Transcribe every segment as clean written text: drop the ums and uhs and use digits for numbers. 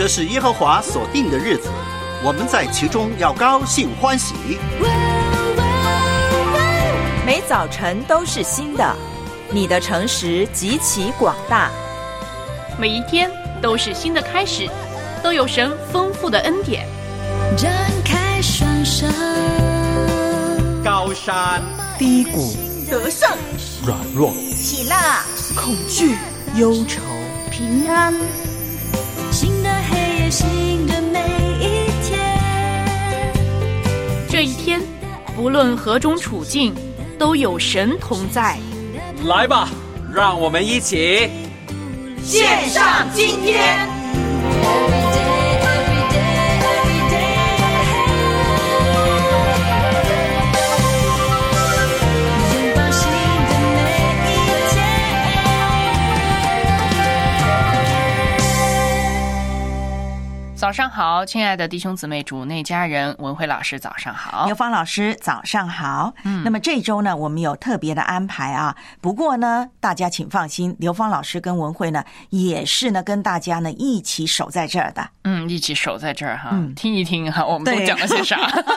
是耶和华所定的日子，我们在其中要高兴欢喜。 每早晨都是新的，你的诚实极其广大。 每一天都是新的开始，都有神丰富的恩典。 展开双手， 高山低谷， 得胜软弱， 喜乐恐惧，忧愁， 平安，新的黑夜，新的每一天。 这一天，不论何种处境，都有神同在。 来吧，让我们一起献上今天。 早上好，亲爱的弟兄姊妹，主内家人，文慧老师早上好， 刘芳老师早上好。那么这周呢，我们有特别的安排啊。不过呢，大家请放心，刘芳老师跟文慧呢，也是呢跟大家呢一起守在这儿的。 一起守在这儿哈，听一听哈，我们都讲了些啥？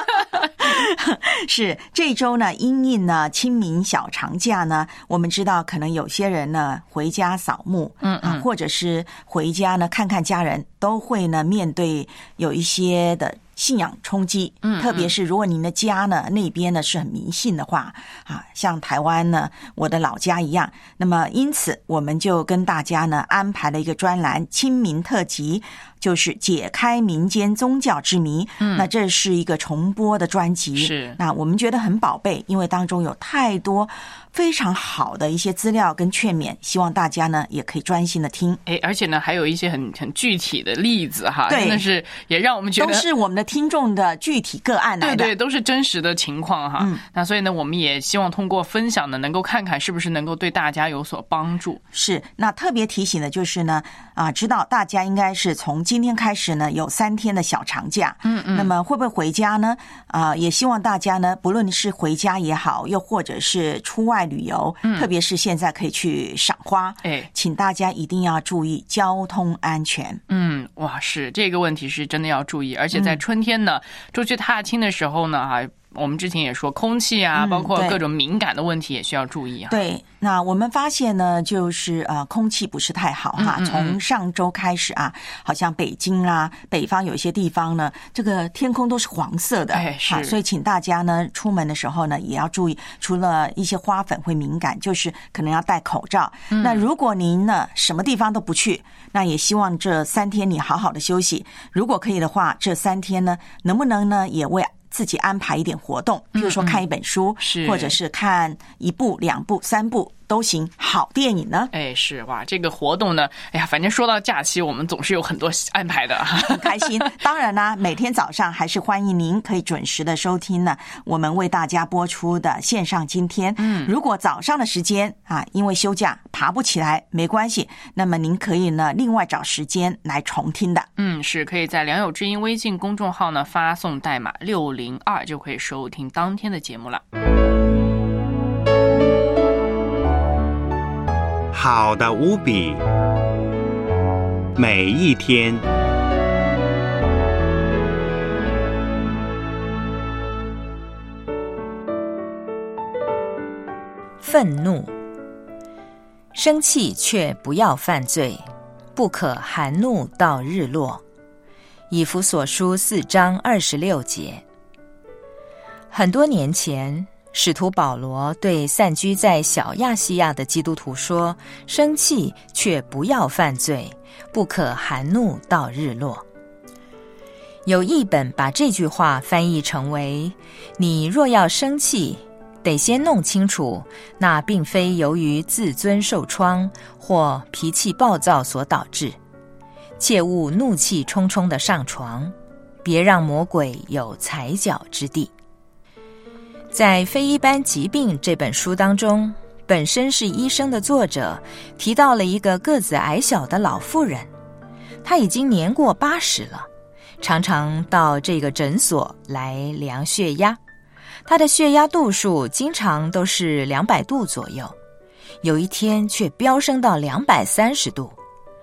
是这周呢，因应呢清明小长假呢，我们知道可能有些人呢回家扫墓，或者是回家呢看看家人，都会呢面对有一些的信仰冲击，特别是如果您的家呢那边呢是很迷信的话啊，像台湾呢我的老家一样，那么因此我们就跟大家呢安排了一个专栏清明特辑，就是解开民间宗教之谜。那这是一个重播的专辑， 是那我们觉得很宝贝，因为当中有太多非常好的一些资料跟劝勉，希望大家呢也可以专心的听。 而且呢还有一些很具体的例子哈， 对， 真的是也让我们觉得都是我们的听众的具体个案来的， 对，都是真实的情况哈。那所以呢，我们也希望通过分享呢，能够看看是不是能够对大家有所帮助。 是，那特别提醒的就是呢，知道大家应该是从今天开始呢有3天的小长假，那么会不会回家呢？也希望大家呢，不论是回家也好，又或者是出外旅游，特别是现在可以去赏花，请大家一定要注意交通安全。 哇，是这个问题是真的要注意，而且在春天呢，出去踏青的时候呢，我们之前也说空气啊，包括各种敏感的问题也需要注意。 对，那我们发现呢，就是空气不是太好哈。从上周开始啊，好像北京啊，北方有一些地方呢，这个天空都是黄色的， 是。 所以请大家呢出门的时候呢，也要注意，除了一些花粉会敏感，就是可能要戴口罩。那如果您呢什么地方都不去，那也希望这3天你好好的休息。如果可以的话，这3天呢，能不能呢也为自己安排一点活动，比如说看一本书，或者是看1部、2部、3部都行，好电影呢。 是哇，这个活动呢，反正说到假期，我们总是有很多安排的， 很开心。当然啦，每天早上还是欢迎您可以准时的收听呢，我们为大家播出的线上今天。如果早上的时间因为休假爬不起来没关系，那么您可以呢另外找时间来重听的。 是可以在良友之音微信公众号呢发送代码602就可以收听当天的节目了。 好的无比，每一天。 愤怒，生气却不要犯罪，不可含怒到日落。以弗所书4章26节。很多年前，使徒保罗对散居在小亚细亚的基督徒说：生气却不要犯罪，不可含怒到日落。有译本把这句话翻译成为：你若要生气，得先弄清楚，那并非由于自尊受创或脾气暴躁所导致，切勿怒气冲冲地上床，别让魔鬼有踩脚之地。在《非一般疾病》这本书当中，本身是医生的作者提到了一个个子矮小的老妇人，她已经年过80了，常常到这个诊所来量血压，她的血压度数经常都是200度左右，有一天却飙升到230度。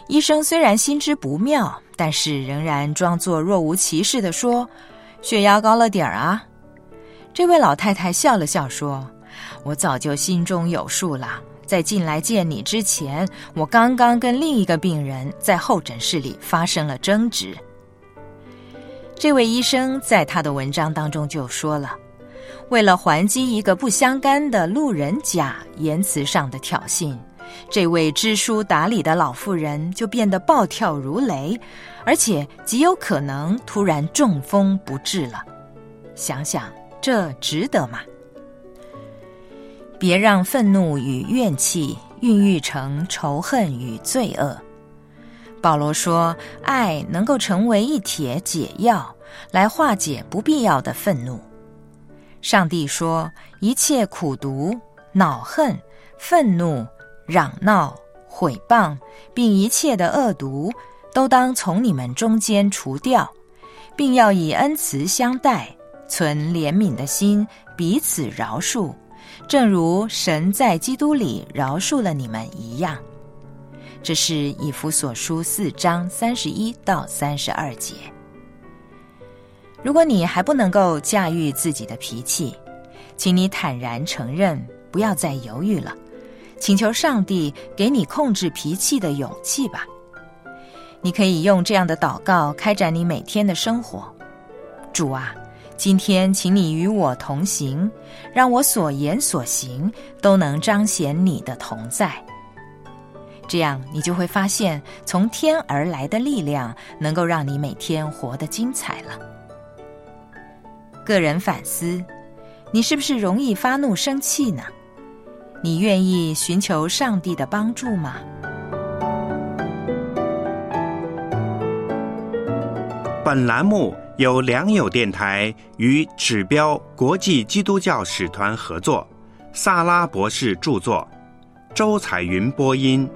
医生虽然心知不妙，但是仍然装作若无其事地说：“血压高了点儿啊。”这位老太太笑了笑说：“我早就心中有数了，在进来见你之前，我刚刚跟另一个病人在候诊室里发生了争执。”这位医生在他的文章当中就说了，为了还击一个不相干的路人甲言辞上的挑衅，这位知书达理的老妇人就变得暴跳如雷，而且极有可能突然中风不治了。想想这值得吗？别让愤怒与怨气孕育成仇恨与罪恶。保罗说，爱能够成为一帖解药，来化解不必要的愤怒。上帝说，一切苦毒、恼恨、愤怒、嚷闹、毁谤，并一切的恶毒，都当从你们中间除掉，并要以恩慈相待，存怜悯的心，彼此饶恕，正如神在基督里饶恕了你们一样。这是以弗所书4章31到32节。如果你还不能够驾驭自己的脾气，请你坦然承认，不要再犹豫了，请求上帝给你控制脾气的勇气吧。你可以用这样的祷告开展你每天的生活。主啊，今天请你与我同行，让我所言所行都能彰显你的同在。这样你就会发现，从天而来的力量能够让你每天活得精彩了。个人反思，你是不是容易发怒生气呢？你愿意寻求上帝的帮助吗？ 本栏目由良友电台与指标国际基督教使团合作，萨拉博士著作，周彩云播音。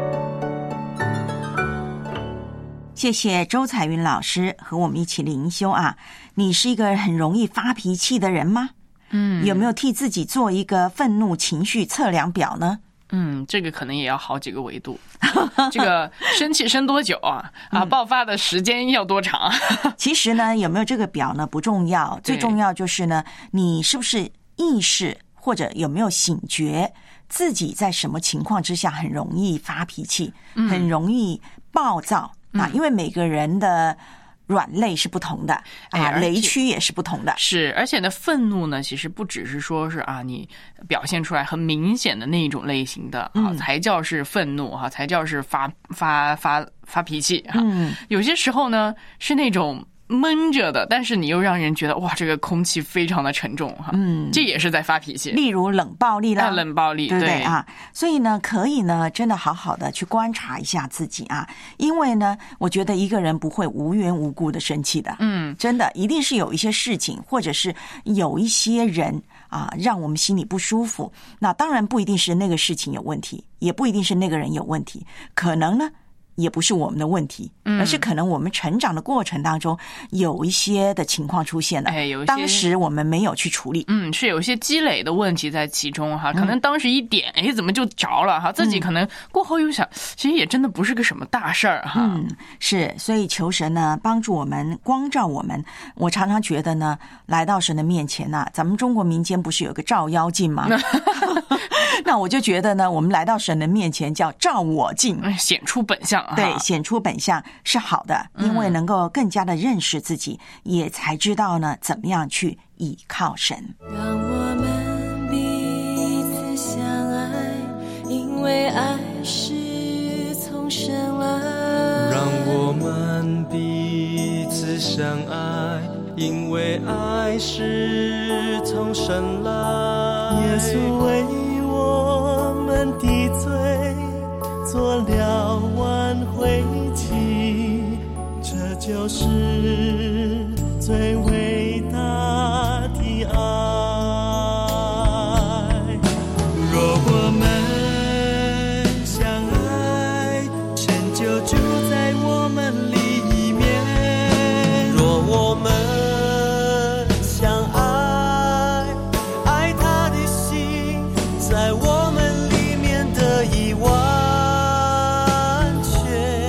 谢谢周彩云老师和我们一起灵修啊！你是一个很容易发脾气的人吗？有没有替自己做一个愤怒情绪测量表呢？ 这个可能也要好几个维度。这个生气生多久啊？爆发的时间要多长？ 其实呢，有没有这个表呢不重要，最重要就是呢，你是不是意识或者有没有醒觉自己在什么情况之下很容易发脾气，很容易暴躁啊？因为每个人的软肋是不同的啊，雷区也是不同的。是， 而且呢，愤怒呢，其实不只是说是你表现出来很明显的那一种类型的才叫是愤怒才叫是发脾气有些时候呢，是那种闷着的，但是你又让人觉得哇，这个空气非常的沉重这也是在发脾气。 例如冷暴力啦， 冷暴力， 对不对啊？所以呢，可以呢，真的好好的去观察一下自己啊，因为呢，我觉得一个人不会无缘无故的生气的，真的一定是有一些事情，或者是有一些人让我们心里不舒服。那当然不一定是那个事情有问题，也不一定是那个人有问题，可能呢也不是我们的问题，而是可能我们成长的过程当中有一些的情况出现了，当时我们没有去处理， 是有一些积累的问题在其中可能当时一点怎么就着了自己可能过后又想，其实也真的不是个什么大事儿是，所以求神呢帮助我们，光照我们。我常常觉得呢，来到神的面前咱们中国民间不是有个照妖镜吗？那我就觉得呢，我们来到神的面前叫照我镜， 显出本相。 对，显出本相是好的，因为能够更加的认识自己，也才知道呢怎么样去倚靠神。 让我们彼此相爱，因为爱是从神来。 让我们彼此相爱，因为爱是从神来。耶稣为我们的罪做了挽回祭，这就是最伟大的爱。若我们相爱，神就住在我们里面。若我们相爱，爱他的心在我们里面得以完全。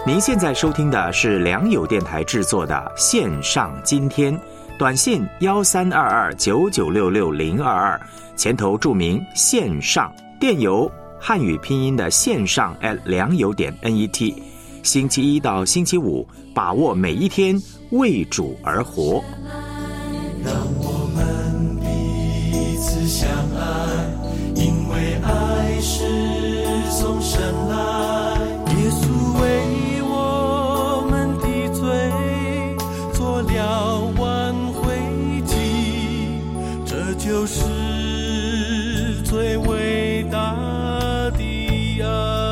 您现在收听的是良友电台制作的线上今天，短信132299660022，前头注明线上，电邮汉语拼音的线上良友.net。星期一到星期五，把握每一天，为主而活。 让我们彼此相爱，因为爱是从神来。耶稣为我们的罪做了挽回祭，这就是最伟大的爱。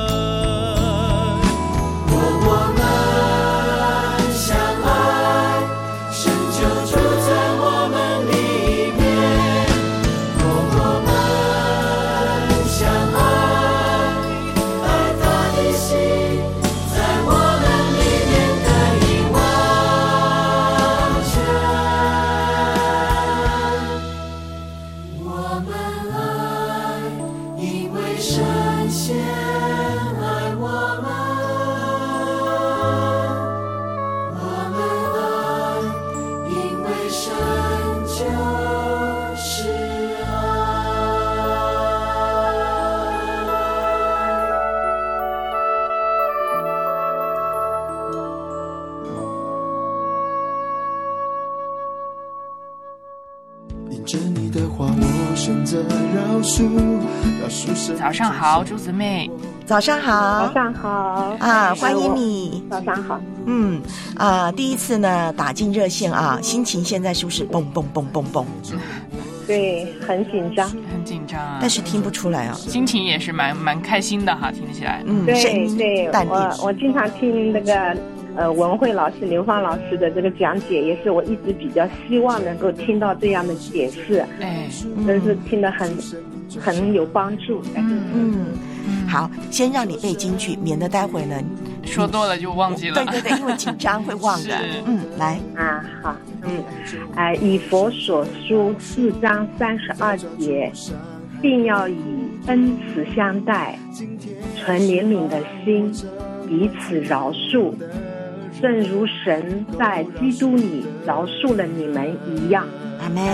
早上好，朱姊妹。 早上好。 早上好啊，欢迎你。 早上好。 第一次呢打进热线啊，心情现在是不是蹦蹦蹦蹦蹦？ 对，很紧张， 很紧张啊。 但是听不出来啊， 心情也是蛮开心的哈，听起来。 对，我经常听那个文慧老师、刘芳老师的这个讲解，也是我一直比较希望能够听到这样的解释。真是听得很有帮助。 好，先让你背京剧，免得待会呢说多了就忘记了。 对，因为紧张会忘的。来啊，好，以佛所书4章32节，并要以恩慈相待，存怜悯的心，彼此饶恕，正如神在基督里饶恕了你们一样。 阿们。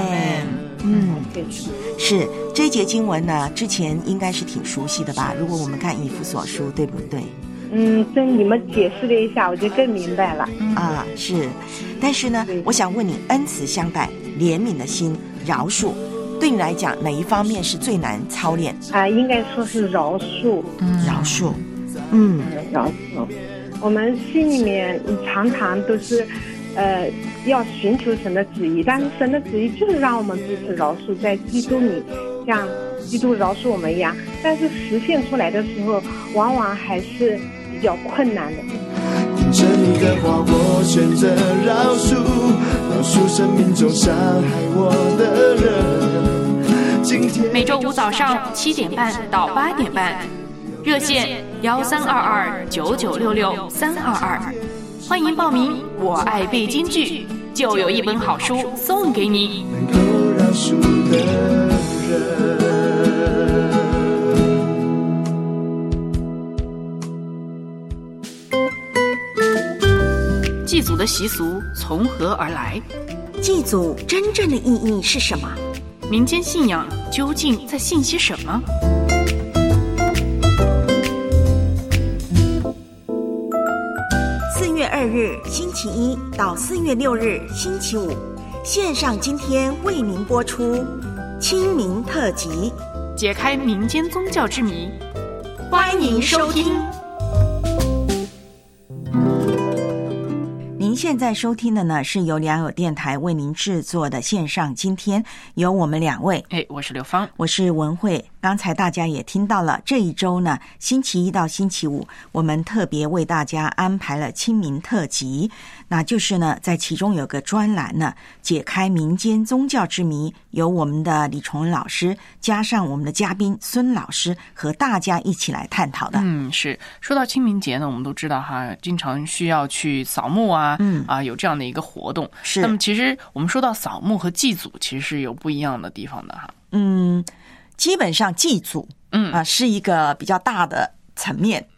是这一节经文呢，之前应该是挺熟悉的吧？如果我们看以弗所书，对不对？ 这你们解释了一下，我就更明白了。 是。但是呢，我想问你，恩慈相待、怜悯的心、饶恕，对你来讲哪一方面是最难操练？ 应该说是饶恕。 饶恕。 饶恕。我们心里面常常都是要寻求神的旨意，但是神的旨意就是让我们彼此饶恕，在基督里像基督饶恕我们一样，但是实现出来的时候往往还是比较困难的。 听着你的话，我选择饶恕，饶恕生命中伤害我的人。 每周五早上7点半到8点半，热线132299666322，欢迎报名。我爱背京剧，就有一本好书送给你。 能够饶恕的人。 祭祖的习俗从何而来？ 祭祖真正的意义是什么？ 民间信仰究竟在信些什么 ？4月2日星期一到4月6日星期五，线上今天为您播出清明特辑， 解开民间宗教之谜。 欢迎收听。您现在收听的呢，是由良友电台为您制作的线上今天，有我们2位。 我是刘芳， 我是文慧。刚才大家也听到了，这一周呢，星期一到星期五，我们特别为大家安排了清明特辑，那就是呢，在其中有个专栏呢，解开民间宗教之谜，由我们的李崇文老师加上我们的嘉宾孙老师和大家一起来探讨的。 是说到清明节呢，我们都知道哈，经常需要去扫墓啊，有这样的一个活动。是。那么其实我们说到扫墓和祭祖，其实是有不一样的地方的哈。 基本上祭祖，是一个比较大的层面，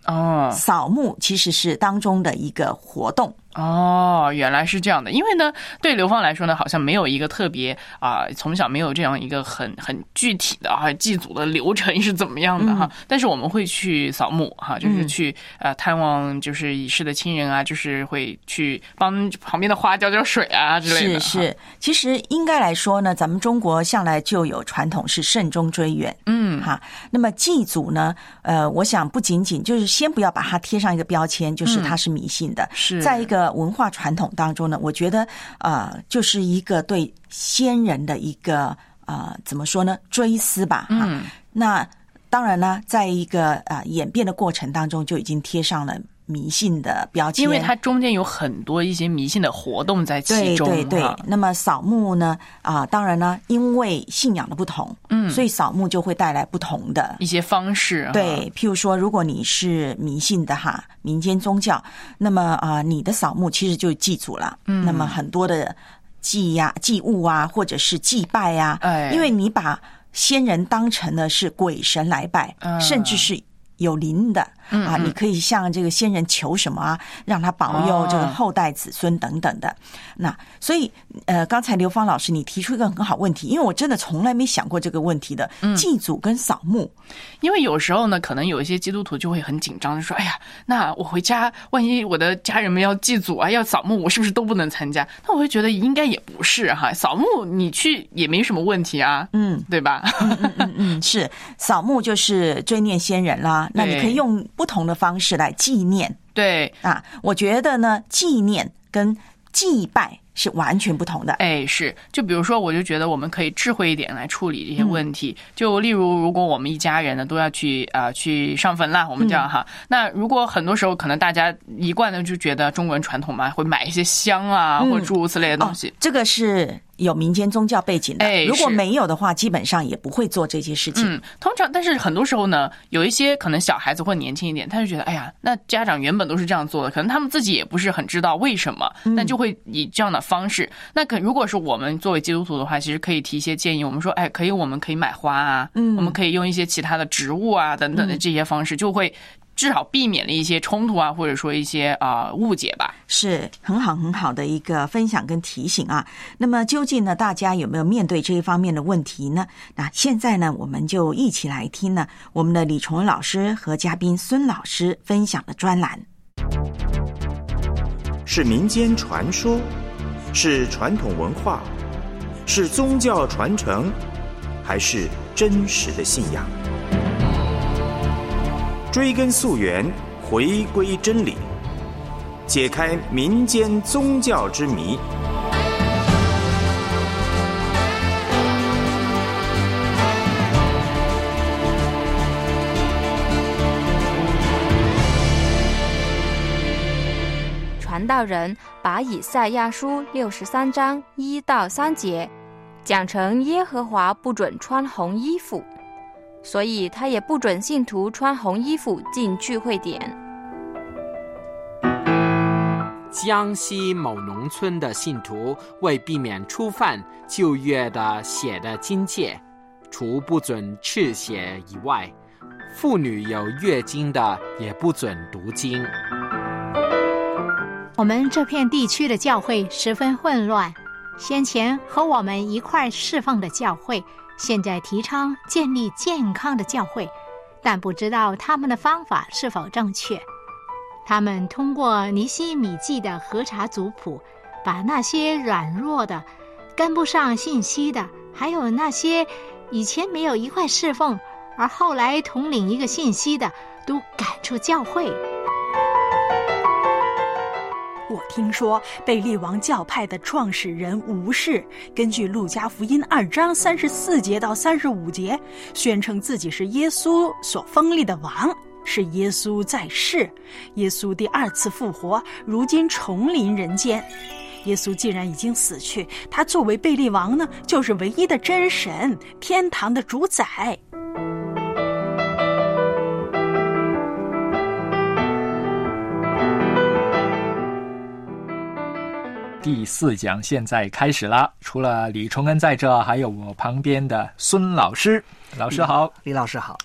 扫墓其实是当中的一个活动。 原来是这样的。因为呢，对刘芳来说呢，好像没有一个特别从小没有这样一个很具体的祭祖的流程是怎么样的哈。但是我们会去扫墓哈，就是去探望就是已逝的亲人啊，就是会去帮旁边的花浇浇水啊之类的。 是，其实应该来说呢，咱们中国向来就有传统是慎终追远。那么祭祖呢，我想不仅仅就是先不要把它贴上一个标签，就是它是迷信的。 是在一个文化传统当中呢，我觉得就是一个对先人的一个怎么说呢，追思吧。那当然呢，在一个演变的过程当中，就已经贴上了迷信的标签， 因为它中间有很多一些迷信的活动在其中。 对。那么扫墓呢，当然呢，因为信仰的不同，所以扫墓就会带来不同的一些方式。 对，譬如说，如果你是迷信的民间宗教，那么你的扫墓其实就祭祖了。那么很多的祭物啊，或者是祭拜啊，因为你把先人当成的是鬼神来拜，甚至是有灵的你可以向这个先人求什么让他保佑这个后代子孙等等的。那所以刚才刘芳老师你提出一个很好问题，因为我真的从来没想过这个问题的，祭祖跟扫墓。 因为有时候呢，可能有一些基督徒就会很紧张，说哎呀，那我回家万一我的家人们要祭祖要扫墓，我是不是都不能参加？那我会觉得应该也不是扫墓你去也没什么问题对吧？ 是，扫墓就是追念先人啦，那你可以用不同的方式来纪念。 对我觉得呢，纪念跟祭拜是完全不同的。 是，就比如说，我就觉得我们可以智慧一点来处理这些问题。就例如，如果我们一家人呢都要去上坟啦，我们这样那如果很多时候可能大家一贯的就觉得中国人传统嘛，会买一些香或者诸如此类的东西。 这个是有民间宗教背景的，如果没有的话，基本上也不会做这些事情。 通常，但是很多时候呢，有一些可能小孩子或年轻一点，他就觉得，哎呀，那家长原本都是这样做的，可能他们自己也不是很知道为什么，那就会以这样的方式。那如果是我们作为基督徒的话，其实可以提一些建议，我们说，我们可以买花我们可以用一些其他的植物等等的这些方式，就会至少避免了一些冲突或者说一些误解吧。 是很好的一个分享跟提醒那么究竟呢，大家有没有面对这一方面的问题呢？那现在呢，我们就一起来听呢我们的李崇文老师和嘉宾孙老师分享的专栏。 是民间传说，是传统文化，是宗教传承，还是真实的信仰？追根溯源，回归真理，解开民间宗教之谜。 传道人把以赛亚书63章1到3节讲成耶和华不准穿红衣服，所以他也不准信徒穿红衣服进聚会点。 江西某农村的信徒为避免触犯旧约的血的禁戒，除不准赤血以外，妇女有月经的也不准读经。 我们这片地区的教会十分混乱，先前和我们一块侍奉的教会现在提倡建立健康的教会，但不知道他们的方法是否正确。他们通过尼希米记的核查族谱，把那些软弱的、跟不上信息的，还有那些以前没有一块侍奉而后来统领一个信息的，都赶出教会。 我听说贝利王教派的创始人吴氏根据路加福音2章34节到35节宣称自己是耶稣所封立的王，是耶稣在世，耶稣第2次复活，如今重临人间。耶稣既然已经死去，他作为贝利王呢，就是唯一的真神，天堂的主宰。 第4讲现在开始了，除了李崇恩在这，还有我旁边的孙老师。老师好。 李老师好。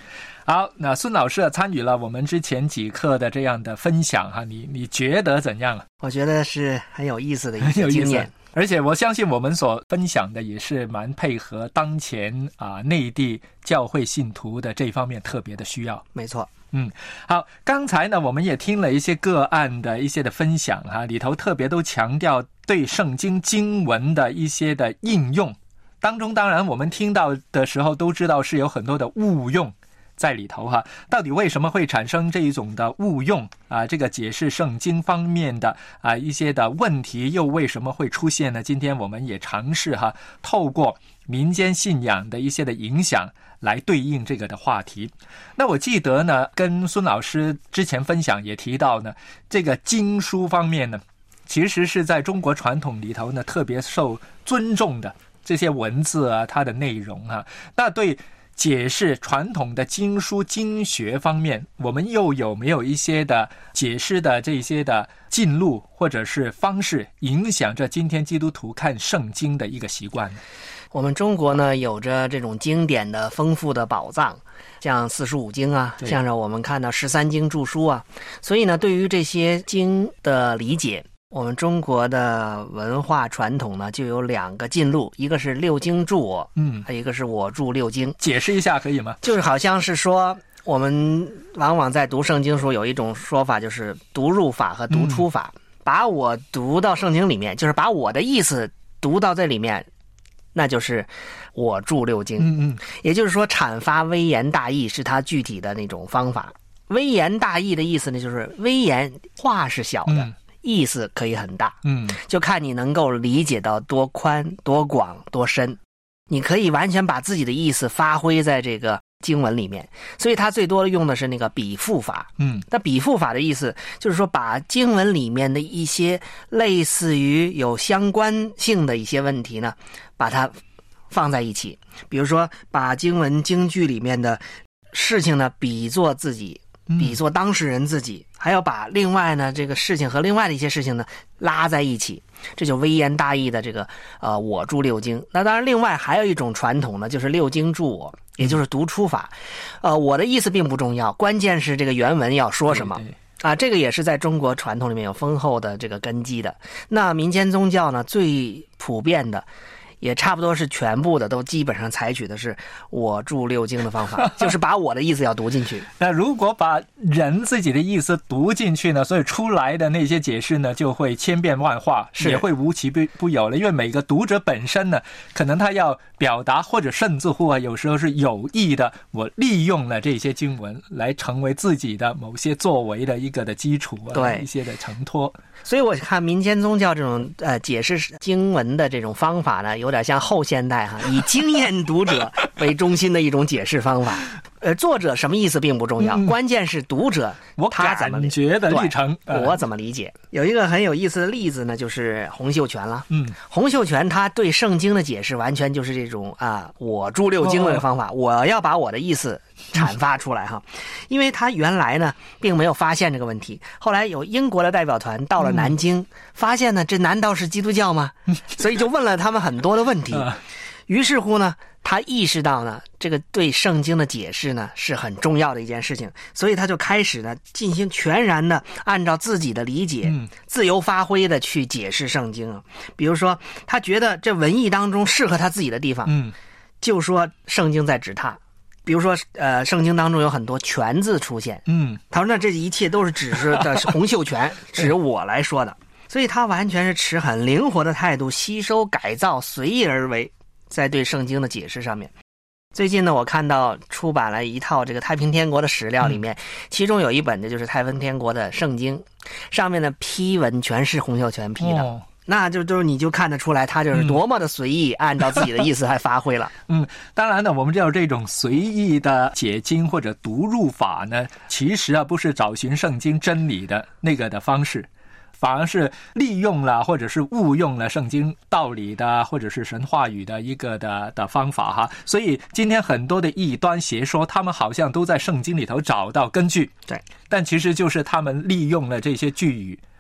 好，那孙老师参与了我们之前几课的这样的分享哈，你觉得怎样？ 我觉得是很有意思的一个经验。 而且我相信我们所分享的也是蛮配合当前内地教会信徒的这方面特别的需要。 没错。 好，刚才呢我们也听了一些个案的一些的分享里头特别都强调对圣经经文的一些的应用当中，当然我们听到的时候都知道是有很多的误用在里头到底为什么会产生这一种的误用这个解释圣经方面的一些的问题又为什么会出现呢？今天我们也尝试透过民间信仰的一些的影响来对应这个的话题。那我记得呢跟孙老师之前分享也提到呢，这个经书方面呢其实是在中国传统里头呢特别受尊重的这些文字它的内容那对解释传统的经书经学方面，我们又有没有一些的解释的这些的进路或者是方式影响着今天基督徒看圣经的一个习惯？ 我们中国呢有着这种经典的丰富的宝藏，像45经像着我们看到13经注书所以呢对于这些经的理解，我们中国的文化传统呢就有2个进路，一个是六经注我，还有一个是我注六经。 解释一下可以吗？ 就是好像是说我们往往在读圣经时候有一种说法，就是读入法和读出法，把我读到圣经里面，就是把我的意思读到这里面，那就是我注六经。也就是说阐发微言大义是它具体的那种方法。微言大义的意思呢，就是微言话是小的，意思可以很大，就看你能够理解到多宽多广多深，你可以完全把自己的意思发挥在这个经文里面。所以他最多用的是那个比附法。那比附法的意思就是说把经文里面的一些类似于有相关性的一些问题呢，把它放在一起。比如说把经文经句里面的事情呢比作自己，比作当事人自己，还要把另外呢这个事情和另外的一些事情呢拉在一起，这就微言大义的这个我注六经。那当然另外还有一种传统呢，就是六经注我，也就是读出法。我的意思并不重要，关键是这个原文要说什么。这个也是在中国传统里面有丰厚的这个根基的。那民间宗教呢最普遍的也差不多是全部的都基本上采取的是我注六经的方法，就是把我的意思要读进去。 那如果把人自己的意思读进去呢，所以出来的那些解释呢就会千变万化，也会无奇不有了。因为每个读者本身呢可能他要表达，或者甚至乎有时候是有意的，我利用了这些经文来成为自己的某些作为的一个的基础一些的承托。 所以我看民间宗教这种解释经文的这种方法呢，有点像后现代以经验读者为中心的一种解释方法。作者什么意思并不重要，关键是读者他怎么感觉的历程， 我怎么理解。有一个很有意思的例子呢，就是洪秀全了。洪秀全他对圣经的解释完全就是这种我注六经的方法，我要把我的意思阐发出来因为他原来呢并没有发现这个问题，后来有英国的代表团到了南京，发现呢这难道是基督教吗？所以就问了他们很多的问题。于是乎呢他意识到呢这个对圣经的解释呢是很重要的一件事情，所以他就开始呢进行全然的按照自己的理解自由发挥的去解释圣经比如说他觉得这文艺当中适合他自己的地方就说圣经在指他。比如说圣经当中有很多全字出现他说那这一切都是指示的是洪秀全指我来说的。所以他完全是持很灵活的态度，吸收改造随意而为，在对圣经的解释上面。最近呢我看到出版了一套这个太平天国的史料，里面其中有一本的就是太平天国的圣经，上面的批文全是洪秀全批的那就是你就看得出来他就是多么的随意，按照自己的意思还发挥了当然呢我们知道这种随意的解经或者读入法呢，其实不是找寻圣经真理的那个的方式，反而是利用了或者是误用了圣经道理的或者是神话语的一个的方法所以今天很多的异端邪说，他们好像都在圣经里头找到根据， 对， 但其实就是他们利用了这些句语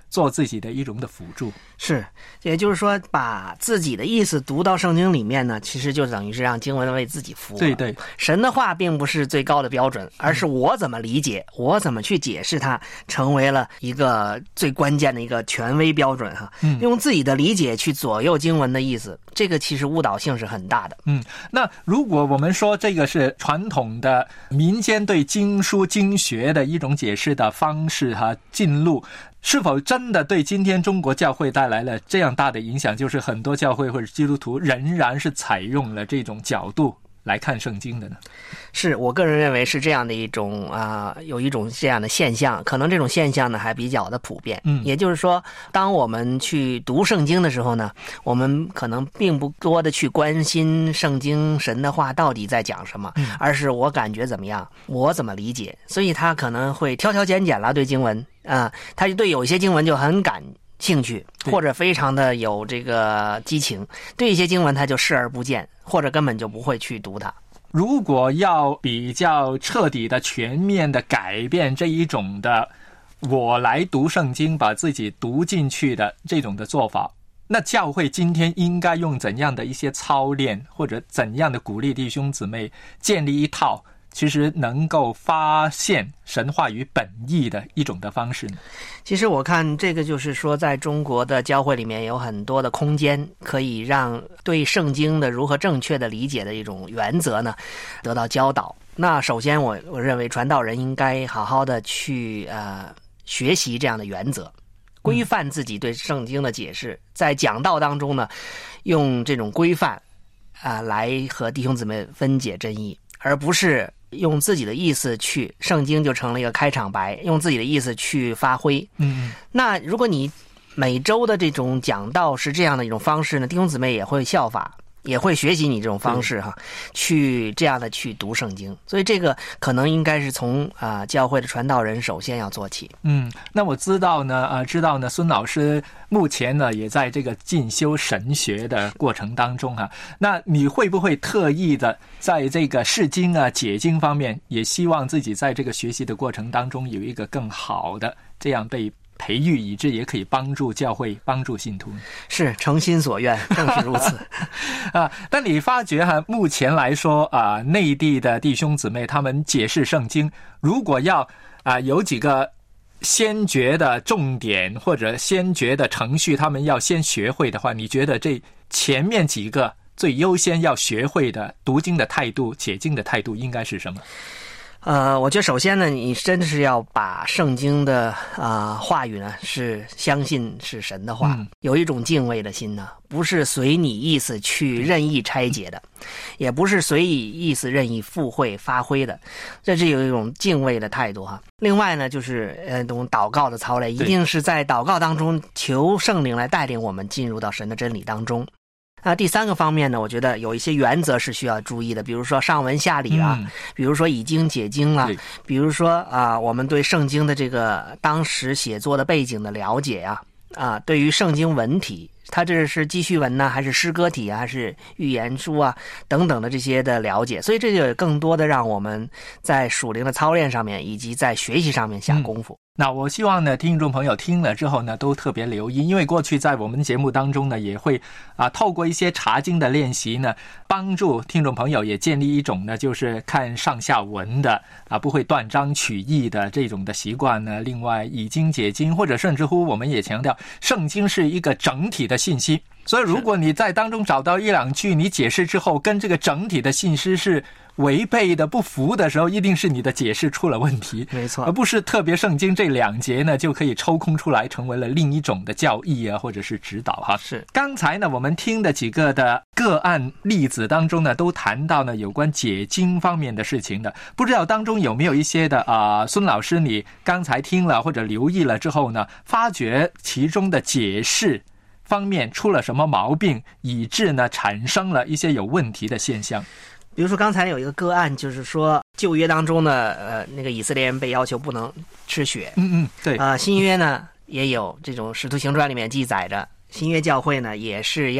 做自己的一种的辅助。 是，也就是说把自己的意思读到圣经里面呢，其实就等于是让经文为自己服务。 对对， 神的话并不是最高的标准，而是我怎么理解，我怎么去解释它，成为了一个最关键的一个权威标准哈。用自己的理解去左右经文的意思，这个其实误导性是很大的。 那如果我们说这个是传统的民间对经书经学的一种解释的方式哈，进入是否真的对今天中国教会带来了这样大的影响，就是很多教会或者基督徒仍然是采用了这种角度来看圣经的呢？ 是，我个人认为是这样的一种有一种这样的现象，可能这种现象呢还比较的普遍。也就是说，当我们去读圣经的时候呢，我们可能并不多的去关心圣经神的话到底在讲什么，而是我感觉怎么样，我怎么理解，所以他可能会挑挑拣拣了对经文他就对有一些经文就很感兴趣，或者非常的有这个激情，对一些经文他就视而不见，或者根本就不会去读它。 如果要比较彻底的全面的改变这一种的我来读圣经把自己读进去的这种的做法，那教会今天应该用怎样的一些操练，或者怎样的鼓励弟兄姊妹建立一套其实能够发现神话与本意的一种的方式呢？ 其实我看这个就是说，在中国的教会里面有很多的空间，可以让对圣经的如何正确的理解的一种原则呢得到教导。那首先我认为传道人应该好好的去学习这样的原则，规范自己对圣经的解释，在讲道当中呢用这种规范来和弟兄姊妹分解真意，而不是用自己的意思去，圣经就成了一个开场白，用自己的意思去发挥。那如果你每周的这种讲道是这样的一种方式呢，弟兄姊妹也会效法，也会学习你这种方式去这样的去读圣经。所以这个可能应该是从教会的传道人首先要做起。 那我知道呢孙老师目前呢也在这个进修神学的过程当中那你会不会特意的在这个释经解经方面也希望自己在这个学习的过程当中有一个更好的这样被培育，以致也可以帮助教会帮助信徒？ 是诚心所愿，正是如此但你发觉目前来说内地的弟兄姊妹他们解释圣经，如果要有几个先决的重点或者先决的程序他们要先学会的话，你觉得这前面几个最优先要学会的读经的态度解经的态度应该是什么？ 我觉得首先呢，你真的是要把圣经的话语呢是相信是神的话，有一种敬畏的心呢，不是随你意思去任意拆解的，也不是随意思任意附会发挥的，这是有一种敬畏的态度另外呢，就是这种祷告的操练，一定是在祷告当中求圣灵来带领我们进入到神的真理当中。第三个方面呢，我觉得有一些原则是需要注意的，比如说上文下理比如说以经解经比如说我们对圣经的这个当时写作的背景的了解对于圣经文体，它这是记叙文呢，还是诗歌体还是预言书等等的这些的了解，所以这就更多的让我们在属灵的操练上面以及在学习上面下功夫。 那我希望呢听众朋友听了之后呢都特别留意，因为过去在我们节目当中呢也会透过一些查经的练习呢，帮助听众朋友也建立一种呢就是看上下文的不会断章取义的这种的习惯呢。另外以经解经，或者甚至乎我们也强调圣经是一个整体的信息，所以如果你在当中找到一两句你解释之后跟这个整体的信息是违背的不符的时候，一定是你的解释出了问题， 没错， 而不是特别圣经这两节呢就可以抽空出来成为了另一种的教义或者是指导是， 刚才呢我们听的几个的个案例子当中呢都谈到呢有关解经方面的事情的，不知道当中有没有一些的孙老师你刚才听了或者留意了之后呢，发觉其中的解释方面出了什么毛病，以致呢产生了一些有问题的现象。 比如说刚才有一个个案，就是说旧约当中呢那个以色列人被要求不能吃血， 对新约呢也有这种使徒行传里面记载着，新约教会呢也是要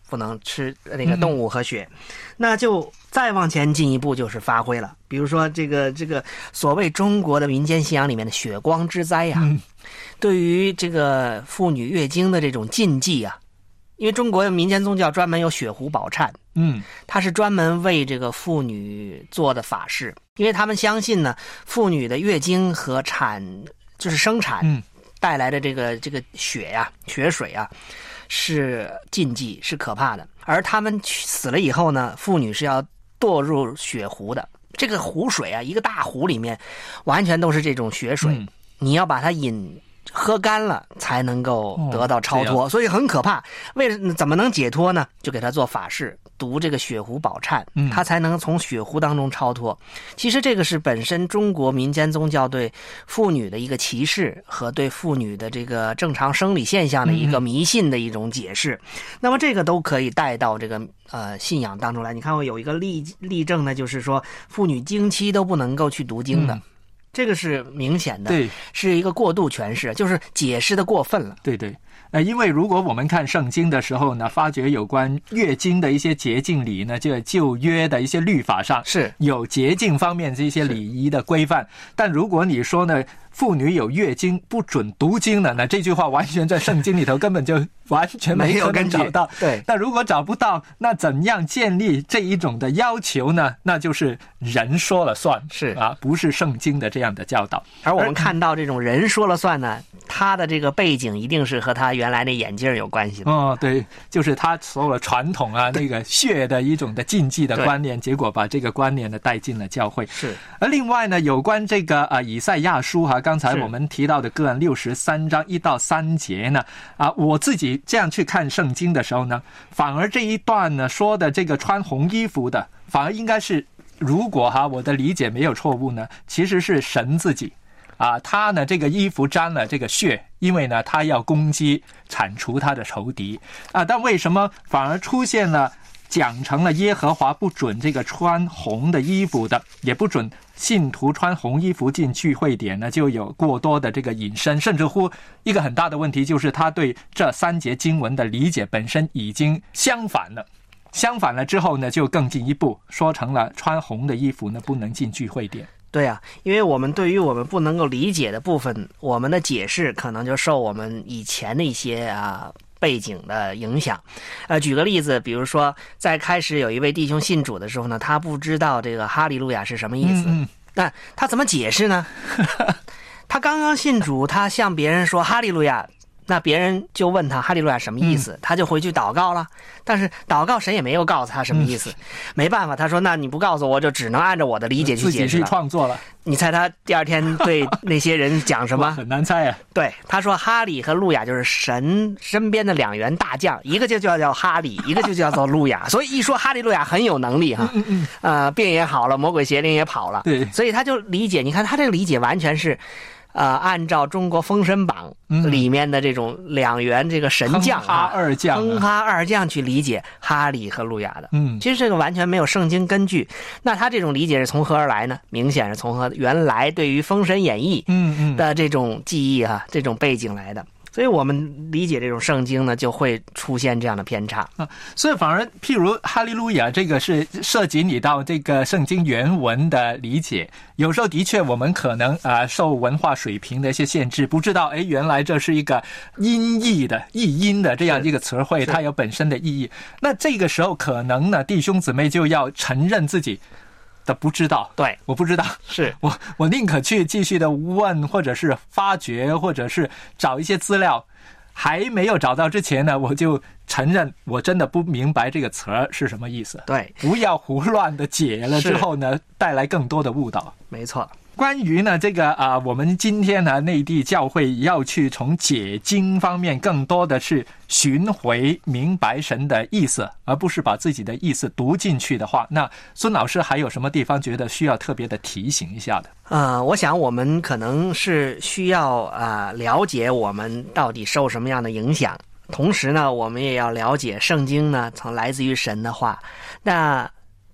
不能吃那个动物和血。那就再往前进一步就是发挥了，比如说这个所谓中国的民间信仰里面的血光之灾呀，对于这个妇女月经的这种禁忌啊，因为中国民间宗教专门有血壶宝忏，它是专门为这个妇女做的法事，因为他们相信呢，妇女的月经和就是生产带来的这个血水啊是禁忌，是可怕的。而他们死了以后呢，妇女是要堕入血湖的，这个湖水啊，一个大湖里面完全都是这种血水，你要把它喝干了才能够得到超脱，所以很可怕。怎么能解脱呢？就给他做法事，读这个血壶宝忏，他才能从血壶当中超脱。其实这个是本身中国民间宗教对妇女的一个歧视和对妇女的这个正常生理现象的一个迷信的一种解释。那么这个都可以带到这个信仰当中来。你看我有一个例证呢，就是说妇女经期都不能够去读经的。这个是明显的，对，是一个过度诠释，就是解释的过分了。 对对，因为如果我们看圣经的时候呢，发觉有关月经的一些洁净礼呢，就旧约的一些律法上是有洁净方面这些礼仪的规范。但如果你说呢，妇女有月经不准读经了，那这句话完全在圣经里头根本就完全没可能找到。 对， 那如果找不到，那怎样建立这一种的要求呢？那就是人说了算， 是啊，不是圣经的这样的教导。 而我们看到这种人说了算呢，他的这个背景一定是和他原来的眼镜有关系的。 对，就是他所有的传统啊，那个血的一种的禁忌的观念，结果把这个观念呢带进了教会。 是。 而另外呢，有关这个以赛亚书刚才我们提到的个案63章1到3节呢，我自己这样去看圣经的时候呢，反而这一段呢说的这个穿红衣服的，反而应该是，如果我的理解没有错误呢，其实是神自己他呢这个衣服沾了这个血，因为呢他要攻击铲除他的仇敌但为什么反而出现了讲成了耶和华不准这个穿红的衣服的，也不准信徒穿红衣服进聚会点呢？就有过多的这个引申，甚至乎一个很大的问题就是他对这3节经文的理解本身已经相反了之后呢，就更进一步说成了穿红的衣服呢不能进聚会点。 对啊，因为我们对于我们不能够理解的部分，我们的解释可能就受我们以前的一些背景的影响。举个例子，比如说在开始有一位弟兄信主的时候呢，他不知道这个哈利路亚是什么意思，那他怎么解释呢？他刚刚信主，他向别人说哈利路亚，那别人就问他哈利路亚什么意思，他就回去祷告了，但是祷告神也没有告诉他什么意思，没办法，他说那你不告诉我，就只能按照我的理解去解释了， 自己去创作了。 你猜他第二天对那些人讲什么？ 很难猜啊。 对，他说哈利和路亚就是神身边的2员大将，一个就叫哈利，一个就叫做路亚，所以一说哈利路亚很有能力病也好了，魔鬼邪灵也跑了。 对， 所以他就理解，你看他这个理解完全是按照中国《封神榜》里面的这种2员这个神将哼哈二将去理解哈利和路亚的。其实这个完全没有圣经根据。那他这种理解是从何而来呢？明显是从原来对于《封神演义》的这种记忆这种背景来的。所以我们理解这种圣经呢，就会出现这样的偏差所以反而譬如哈利路亚这个是涉及你到这个圣经原文的理解，有时候的确我们可能受文化水平的一些限制，不知道原来这是一个音译的译音的这样一个词汇，它有本身的意义。那这个时候可能呢，弟兄姊妹就要承认自己的不知道， 对， 我不知道， 是我宁可去继续的问，或者是发掘，或者是找一些资料，还没有找到之前呢，我就承认我真的不明白这个词儿是什么意思。 对， 不要胡乱的解了之后呢，带来更多的误导。 没错。 关于呢这个我们今天呢内地教会要去从解经方面更多的是寻回明白神的意思，而不是把自己的意思读进去的话，那孙老师还有什么地方觉得需要特别的提醒一下的？ 我想我们可能是需要了解我们到底受什么样的影响，同时呢我们也要了解圣经呢曾来自于神的话。那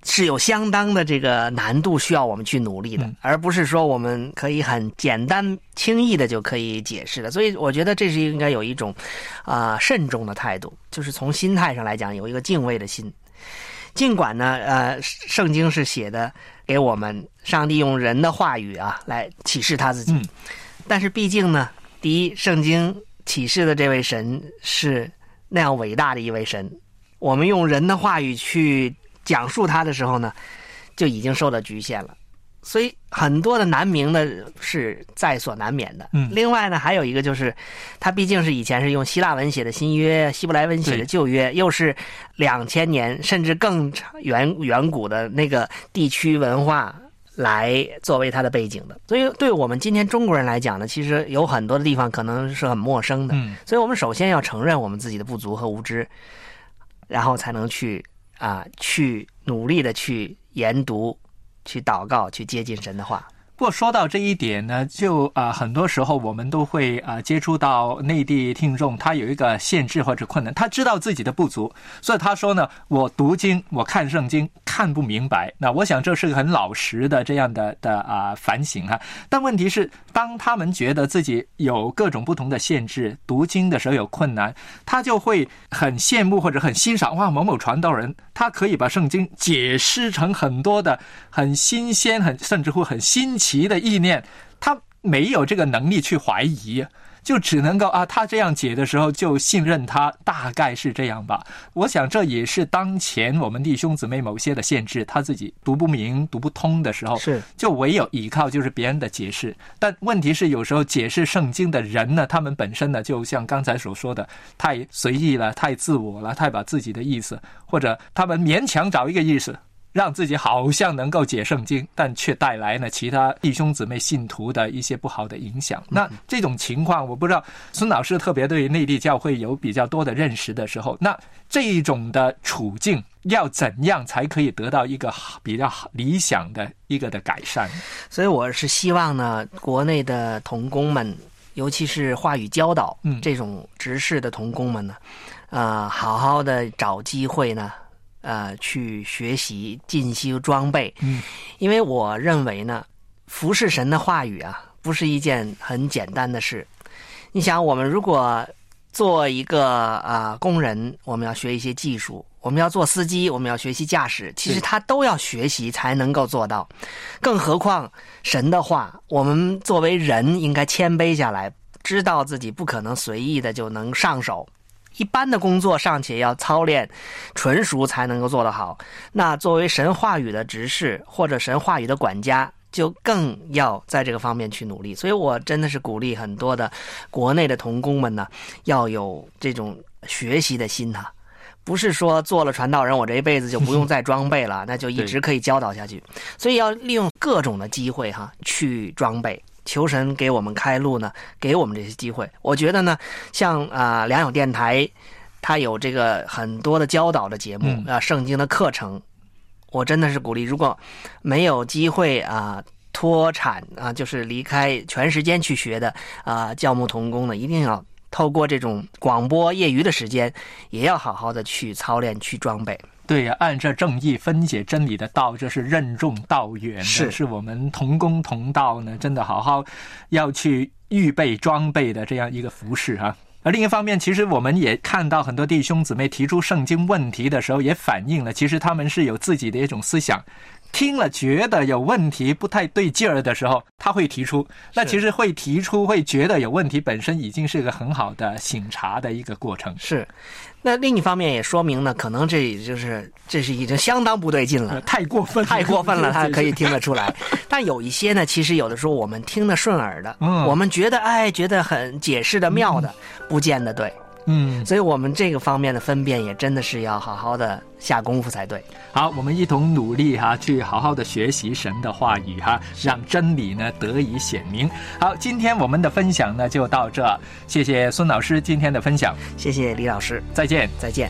是有相当的这个难度需要我们去努力的，而不是说我们可以很简单轻易的就可以解释的。所以我觉得这是应该有一种慎重的态度，就是从心态上来讲有一个敬畏的心。尽管呢圣经是写的给我们上帝用人的话语来启示他自己，但是毕竟呢，第一，圣经启示的这位神是那样伟大的一位神，我们用人的话语去讲述他的时候呢，就已经受到局限了，所以很多的难明的是在所难免的。另外呢，还有一个就是他毕竟是以前是用希腊文写的新约，希伯来文写的旧约，又是2000年甚至更远古的那个地区文化来作为他的背景的，所以对我们今天中国人来讲呢，其实有很多的地方可能是很陌生的。所以我们首先要承认我们自己的不足和无知，然后才能去努力的去研读、去祷告、去接近神的话。 不过说到这一点呢，就很多时候我们都会接触到内地听众，他有一个限制或者困难，他知道自己的不足，所以他说呢，我读经，我看圣经看不明白。那我想这是个很老实的这样的反省哈。但问题是，当他们觉得自己有各种不同的限制，读经的时候有困难，他就会很羡慕或者很欣赏，哇，某某传道人他可以把圣经解释成很多的很新鲜甚至乎很新奇的意念，他没有这个能力去怀疑，就只能够他这样解的时候就信任他，大概是这样吧。我想这也是当前我们弟兄姊妹某些的限制，他自己读不明读不通的时候，就唯有依靠就是别人的解释。但问题是有时候解释圣经的人呢，他们本身呢，就像刚才所说的，太随意了，太自我了，太把自己的意思，或者他们勉强找一个意思让自己好像能够解圣经，但却带来呢其他弟兄姊妹信徒的一些不好的影响。那这种情况，我不知道孙老师特别对内地教会有比较多的认识的时候，那这一种的处境要怎样才可以得到一个比较理想的一个的改善？ 所以我是希望呢，国内的同工们，尤其是话语教导这种执事的同工们呢，好好的找机会呢去学习进修装备。因为我认为呢，服侍神的话语不是一件很简单的事。你想，我们如果做一个工人，我们要学一些技术，我们要做司机，我们要学习驾驶，其实他都要学习才能够做到。更何况神的话，我们作为人应该谦卑下来，知道自己不可能随意的就能上手。一般的工作尚且要操练纯熟才能够做得好，那作为神话语的执事或者神话语的管家，就更要在这个方面去努力。所以我真的是鼓励很多的国内的同工们呢，要有这种学习的心不是说做了传道人我这一辈子就不用再装备了那就一直可以教导下去。所以要利用各种的机会去装备，求神给我们开路呢，给我们这些机会。我觉得呢，像良友电台，它有这个很多的教导的节目圣经的课程，我真的是鼓励，如果没有机会脱产就是离开全时间去学的教牧同工呢，一定要透过这种广播业余的时间，也要好好的去操练去装备。 对呀，按着正义分解真理的道，这是任重道远的，是我们同工同道呢，真的好好要去预备装备的这样一个服事而另一方面，其实我们也看到很多弟兄姊妹提出圣经问题的时候，也反映了其实他们是有自己的一种思想，听了觉得有问题不太对劲儿的时候，他会提出。那其实会提出会觉得有问题本身已经是一个很好的省察的一个过程。 是，那另一方面也说明呢，可能这是已经相当不对劲了， 太过分了，他可以听得出来。但有一些呢，其实有的时候我们听得顺耳的，我们觉得很解释的妙的，不见得对。所以我们这个方面的分辨也真的是要好好的下功夫才对。 好，我们一同努力去好好的学习神的话语让真理呢得以显明。好，今天我们的分享呢就到这，谢谢孙老师今天的分享， 谢谢李老师， 再见。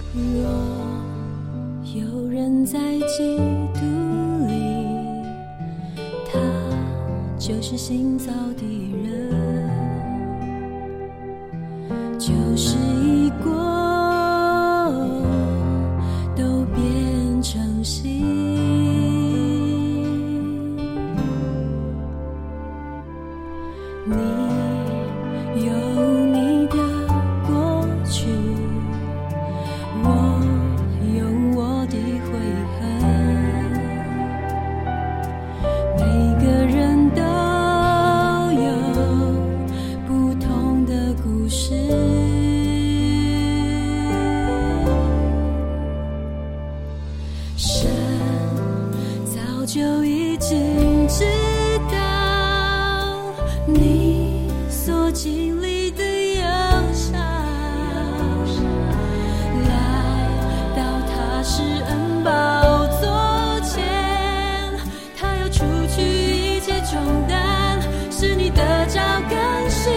若有人在基督里，他就是新造的人，就是已过都变成新。 你有你的过去，我有我的悔恨，每个人都有不同的故事，神早就已经知道你所经历的忧伤，来到他施恩宝座前，他要除去一切重担，使你得着更新。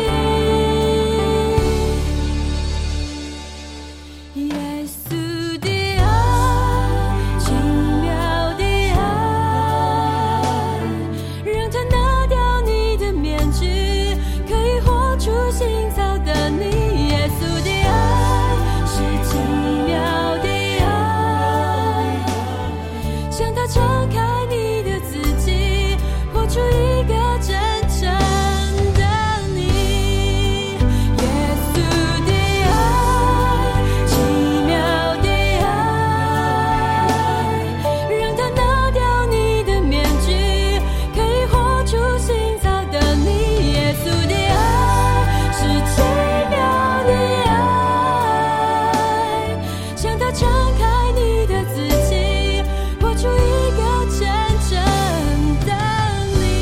耶稣的爱，奇妙的爱，让他拿掉你的面具，可以活出新造的你。耶稣的爱是奇妙的爱，向他敞开你的自己，活出一个真正的你。耶稣的爱，奇妙的爱，让他拿掉你的面具，可以活出新造的你。耶稣的爱是奇妙的爱，向他敞开你的自己，活出一个真正的你。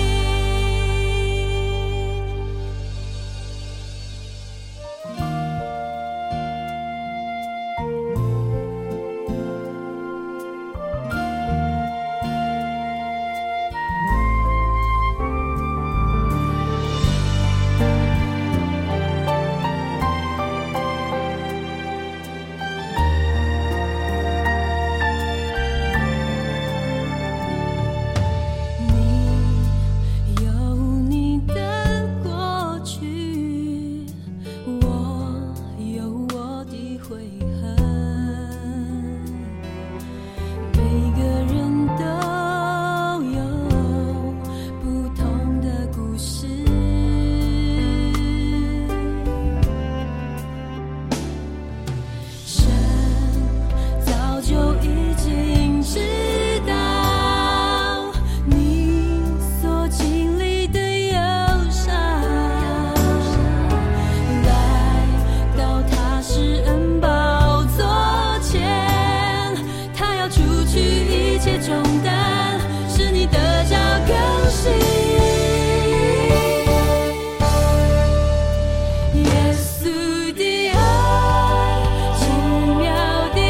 你有你的过去，我有我的悔恨，每个人都有不同的故事，神早就已经知道你所经历的忧伤，来到他施恩宝座前，他要除去一切重担，使你得着更新。耶稣的爱，奇妙的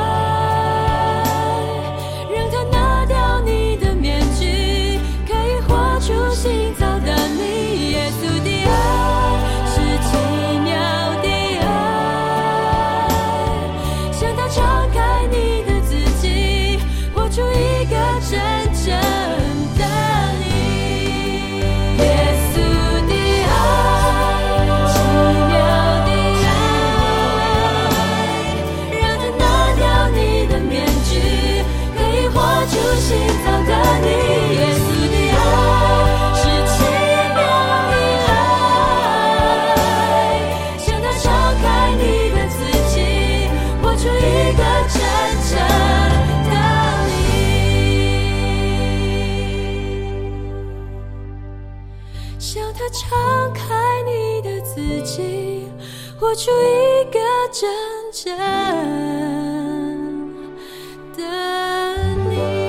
爱，让他拿掉你的面具，可以活出新造的你。耶稣的爱是奇妙的爱，向他敞开你的自己，活出一个真正的你。耶稣的爱，奇妙的爱，让他拿掉你的面具，可以活出新造的你。耶稣的爱是奇妙的爱，向他敞开你的自己，活出一个真正的你。向他敞开你的自己，活出一个真正的你。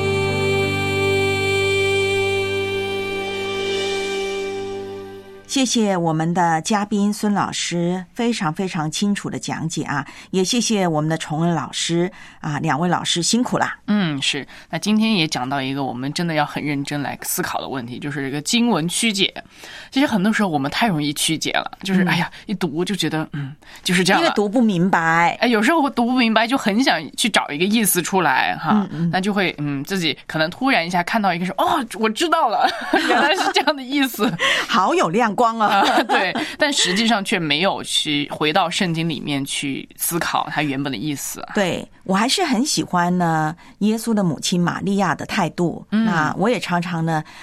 谢谢我们的嘉宾孙老师非常非常清楚的讲解啊，也谢谢我们的崇恩老师啊，两位老师辛苦啦。 是。那今天也讲到一个我们真的要很认真来思考的问题，就是这个经文曲解。其实很多时候我们太容易曲解了，就是哎呀，一读就觉得就是这样了， 因为读不明白。 有时候读不明白就很想去找一个意思出来哈，那就会自己可能突然一下看到一个说我知道了，原来是这样的意思， 好有亮光啊！ 对，但实际上却没有去回到圣经里面去思考它原本的意思。 对，我还是很喜欢呢耶稣的母亲玛利亚的态度。那我也常常呢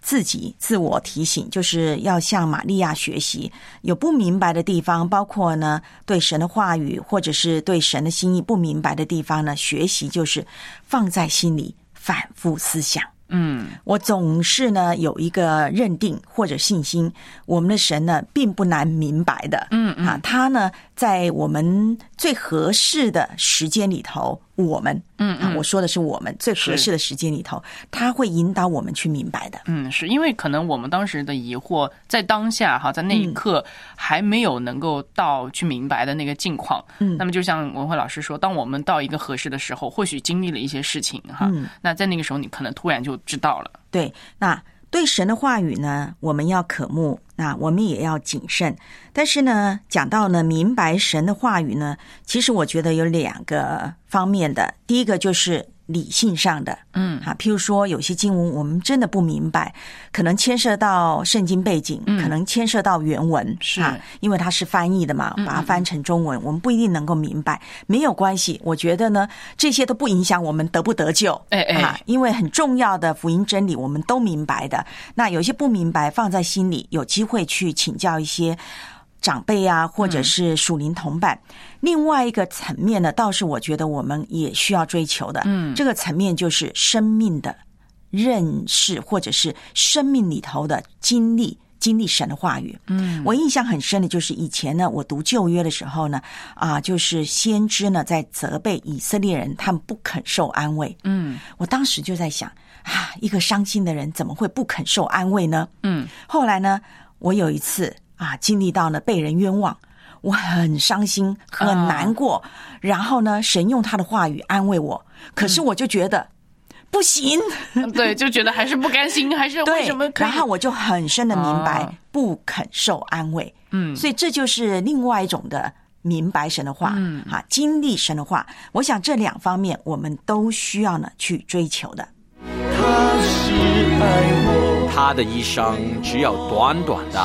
自己自我提醒，就是要向玛利亚学习，有不明白的地方，包括呢对神的话语或者是对神的心意不明白的地方呢，学习就是放在心里反复思想。我总是呢有一个认定或者信心，我们的神呢并不难明白的。他呢在我们最合适的时间里头，我说的是我们最合适的时间里头，他会引导我们去明白的。 是因为可能我们当时的疑惑在当下在那一刻还没有能够到去明白的那个境况。那么就像文慧老师说，当我们到一个合适的时候，或许经历了一些事情那在那个时候你可能突然就知道了。 对，那对神的话语呢，我们要渴慕，那我们也要谨慎。但是呢，讲到呢明白神的话语呢，其实我觉得有2个方面的。第一个就是理性上的，譬如说有些经文我们真的不明白，可能牵涉到圣经背景，可能牵涉到原文，因为它是翻译的嘛，把它翻成中文，我们不一定能够明白，没有关系。我觉得呢，这些都不影响我们得不得救，因为很重要的福音真理我们都明白的。那有些不明白放在心里，有机会去请教一些长辈啊，或者是属灵同伴。另外一个层面呢，倒是我觉得我们也需要追求的，这个层面就是生命的认识，或者是生命里头的经历神的话语。我印象很深的就是以前呢，我读旧约的时候呢，就是先知呢在责备以色列人，他们不肯受安慰。我当时就在想一个伤心的人怎么会不肯受安慰呢？后来呢，我有一次经历到呢被人冤枉，我很伤心很难过，然后呢神用他的话语安慰我，可是我就觉得不行， 对，就觉得还是不甘心，还是为什么可以？ 然后我就很深的明白不肯受安慰。所以这就是另外一种的明白神的话，经历神的话。我想这2方面我们都需要呢去追求的。 他是爱我， 他的一生只有短短的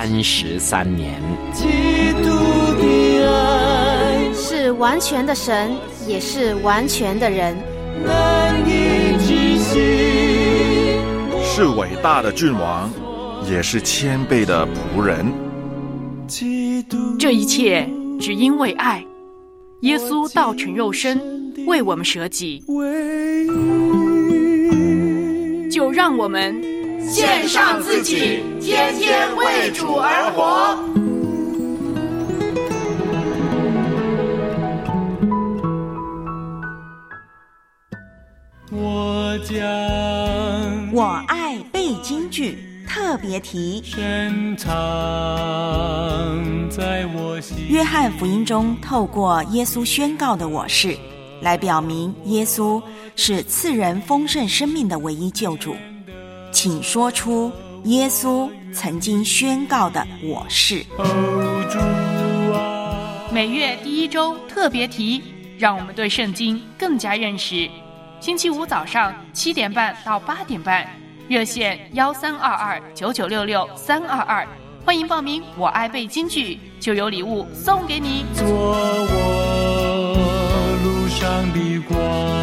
33年。 基督的爱是完全的神，也是完全的人， 难以置信， 是伟大的君王，也是谦卑的仆人。 这一切只因为爱，耶稣道成肉身，为我们舍己。就让我们献上自己，天天为主而活。 我爱背京剧特别题。约翰福音中透过耶稣宣告的我是，来表明耶稣是赐人丰盛生命的唯一救主。请说出耶稣曾经宣告的我是。 每月第1周特别题，让我们对圣经更加认识。星期五早上7点半到8点半，热线13229966-322，欢迎报名。我爱背京剧，就有礼物送给你。 做我路上的光。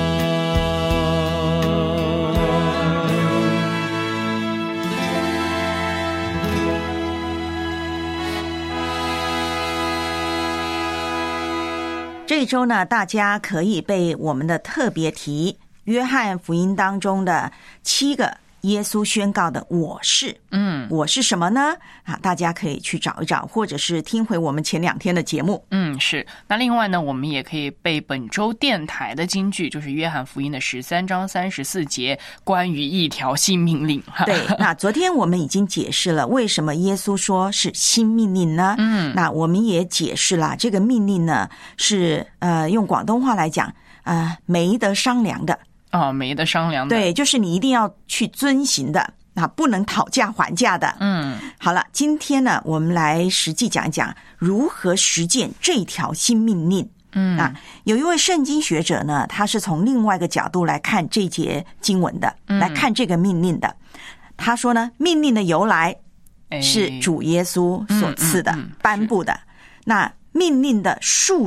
这一周呢，大家可以背我们的特别题约翰福音当中的7个耶稣宣告的我是。我是什么呢？大家可以去找一找，或者是听回我们前2天的节目。 是。那另外呢，我们也可以背本周电台的金句，就是约翰福音的13章34节，关于一条新命令。 对，那昨天我们已经解释了为什么耶稣说是新命令呢？那我们也解释了这个命令呢是用广东话来讲没得商量的。 没得商量的。 对，就是你一定要去遵行的，不能讨价还价的。好了，今天呢，我们来实际讲一讲如何实践这条新命令。有一位圣经学者呢，他是从另外一个角度来看这节经文的，来看这个命令的。他说呢，命令的由来是主耶稣所赐的，颁布的。那命令的数字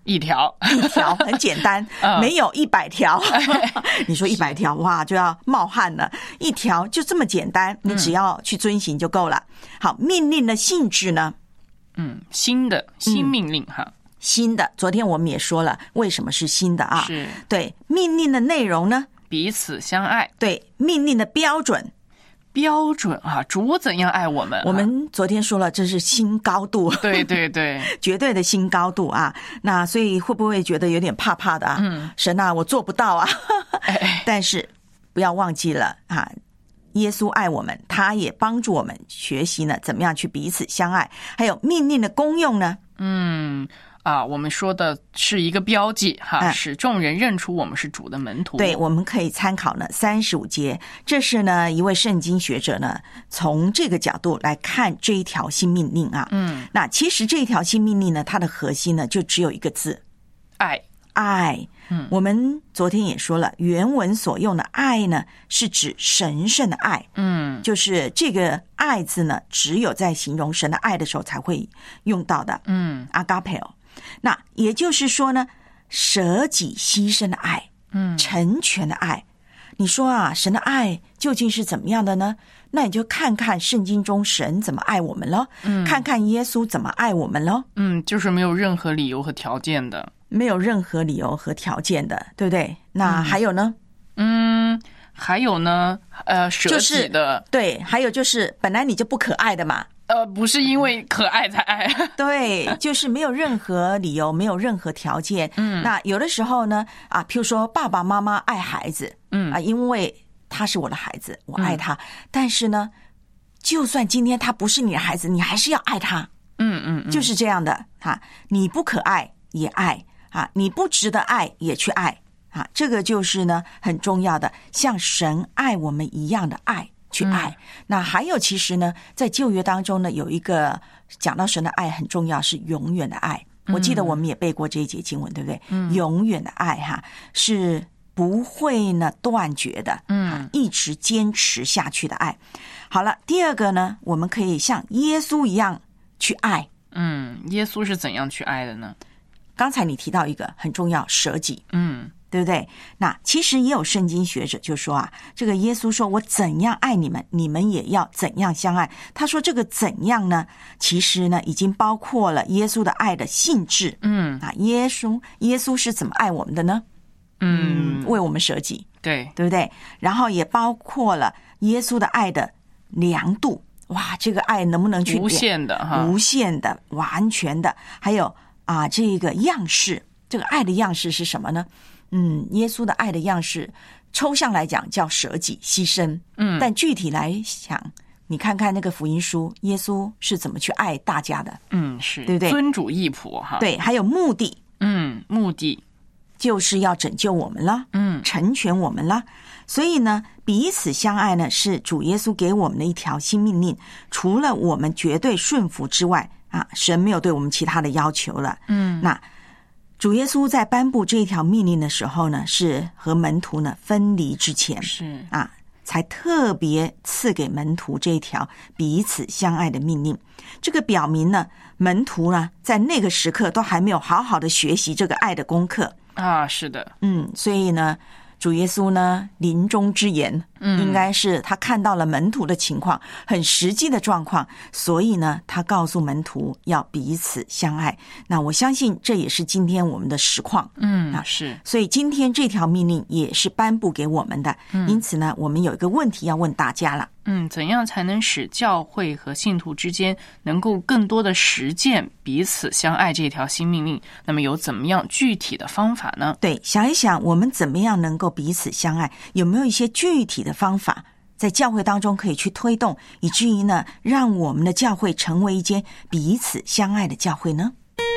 一条很简单，没有100条。你说100条哇，就要冒汗了。一条就这么简单，你只要去遵行就够了。好，命令的性质呢？ 新命令哈。 新的，昨天我们也说了，为什么是新的啊？ 是对，命令的内容呢？ 彼此相爱。 对，命令的标准啊，主怎样爱我们？ 我们昨天说了，这是新高度。 对对对， 绝对的新高度啊！那所以会不会觉得有点怕怕的啊？神啊，我做不到啊！但是不要忘记了啊，耶稣爱我们，他也帮助我们学习呢，怎么样去彼此相爱。还有命令的功用呢？ 我们说的是一个标记哈，使众人认出我们是主的门徒。 对，我们可以参考呢35节，这是呢一位圣经学者呢从这个角度来看这一条新命令啊。那其实这一条新命令呢，它的核心呢就只有一个字，爱。我们昨天也说了，原文所用的爱呢是指神圣的爱。就是这个爱字呢，只有在形容神的爱的时候才会用到的。agape。那也就是说呢，舍己牺牲的爱，成全的爱。你说啊，神的爱究竟是怎么样的呢？那你就看看圣经中神怎么爱我们了，看看耶稣怎么爱我们了。 就是没有任何理由和条件的， 没有任何理由和条件的，对不对？那还有呢？ 还有呢，舍己的， 对，还有就是本来你就不可爱的嘛。 不是因为可爱才爱。 对，就是没有任何理由，没有任何条件。那有的时候呢，譬如说爸爸妈妈爱孩子，因为他是我的孩子，我爱他。但是呢，就算今天他不是你的孩子，你还是要爱他。就是这样的哈，你不可爱也爱啊，你不值得爱也去爱啊，这个就是呢很重要的，像神爱我们一样的爱。去爱。那还有其实呢，在旧约当中呢，有一个讲到神的爱很重要，是永远的爱。我记得我们也背过这一节经文，对不对？永远的爱哈，是不会呢断绝的，一直坚持下去的爱。好了，第二个呢，我们可以像耶稣一样去爱。 耶稣是怎样去爱的呢？ 刚才你提到一个很重要，舍己。对不对？那其实也有圣经学者就说啊，这个耶稣说我怎样爱你们，你们也要怎样相爱。他说这个怎样呢，其实呢已经包括了耶稣的爱的性质。耶稣是怎么爱我们的呢？为我们舍己，对不对？然后也包括了耶稣的爱的量度。哇，这个爱能不能去无限的哈？ 无限的，完全的。还有这个样式，这个爱的样式是什么呢？耶稣的爱的样式，抽象来讲叫舍己牺牲。但具体来想，你看看那个福音书，耶稣是怎么去爱大家的？ 是， 对不对？ 尊主义仆哈。 对，还有目的。 目的就是要拯救我们了，成全我们了。所以呢，彼此相爱呢，是主耶稣给我们的一条新命令。除了我们绝对顺服之外，神没有对我们其他的要求了。那主耶稣在颁布这一条命令的时候呢，是和门徒呢分离之前，才特别赐给门徒这一条彼此相爱的命令。这个表明呢，门徒呢在那个时刻都还没有好好的学习这个爱的功课是的。 所以呢，主耶稣呢临终之言，应该是他看到了门徒的情况，很实际的状况，所以呢他告诉门徒要彼此相爱。那我相信这也是今天我们的实况。 是。 所以今天这条命令也是颁布给我们的。因此呢，我们有一个问题要问大家了。 怎样才能使教会和信徒之间能够更多的实践彼此相爱这条新命令？那么有怎么样具体的方法呢？ 对，想一想我们怎么样能够彼此相爱，有没有一些具体的方法在教会当中可以去推动，以至于呢让我们的教会成为一间彼此相爱的教会呢？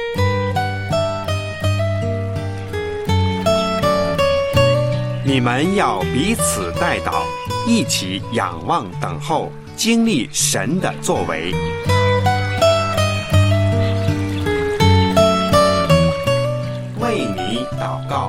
你们要彼此代祷，一起仰望等候，经历神的作为。为你祷告。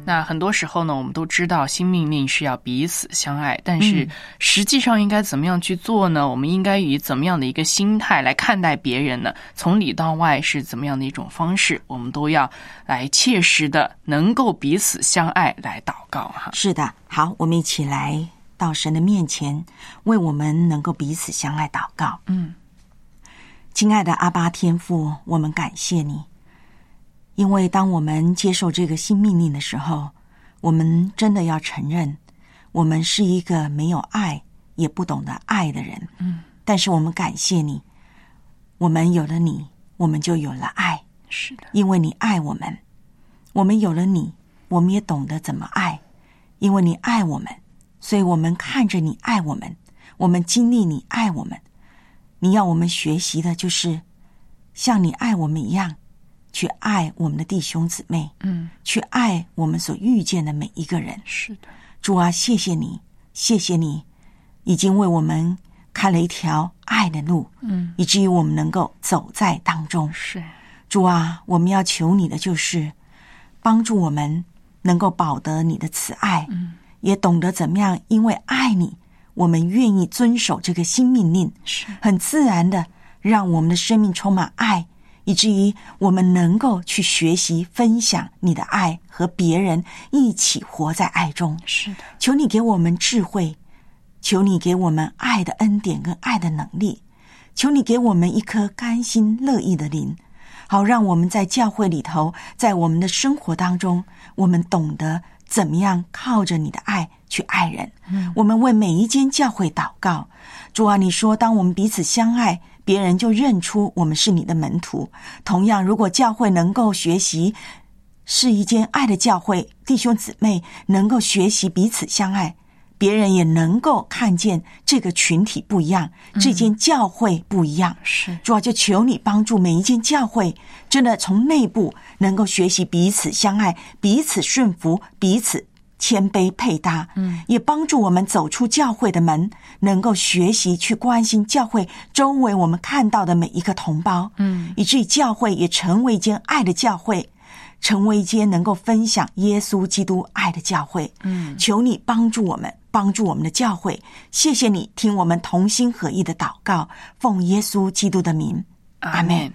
那很多时候呢，我们都知道新命令是要彼此相爱，但是实际上应该怎么样去做呢？我们应该以怎么样的一个心态来看待别人呢？从里到外是怎么样的一种方式？我们都要来切实的能够彼此相爱来祷告哈。 是的，好，我们一起来到神的面前，为我们能够彼此相爱祷告。亲爱的阿爸天父，我们感谢你，因为当我们接受这个新命令的时候，我们真的要承认，我们是一个没有爱也不懂得爱的人。但是我们感谢你，我们有了你，我们就有了爱。 是的， 因为你爱我们，我们有了你，我们也懂得怎么爱。因为你爱我们，所以我们看着你爱我们，我们经历你爱我们。你要我们学习的就是像你爱我们一样，去爱我们的弟兄姊妹，去爱我们所遇见的每一个人。 是的， 主啊，谢谢你，谢谢你已经为我们开了一条爱的路，以至于我们能够走在当中。 是， 主啊，我们要求你的就是帮助我们能够保得你的慈爱，也懂得怎么样因为爱你，我们愿意遵守这个新命令，很自然的让我们的生命充满爱，以至于我们能够去学习分享你的爱，和别人一起活在爱中。 是的， 求你给我们智慧，求你给我们爱的恩典跟爱的能力，求你给我们一颗甘心乐意的灵，好让我们在教会里头，在我们的生活当中，我们懂得怎么样靠着你的爱去爱人。我们为每一间教会祷告。主啊，你说当我们彼此相爱，别人就认出我们是你的门徒。同样，如果教会能够学习是一间爱的教会，弟兄姊妹能够学习彼此相爱，别人也能够看见这个群体不一样，这间教会不一样。 是， 主啊，就求你帮助每一间教会，真的从内部能够学习彼此相爱，彼此顺服，彼此谦卑配搭，也帮助我们走出教会的门，能够学习去关心教会周围我们看到的每一个同胞，以至于教会也成为一间爱的教会，成为一间能够分享耶稣基督爱的教会。求你帮助我们，帮助我们的教会。谢谢你听我们同心合意的祷告，奉耶稣基督的名，阿们。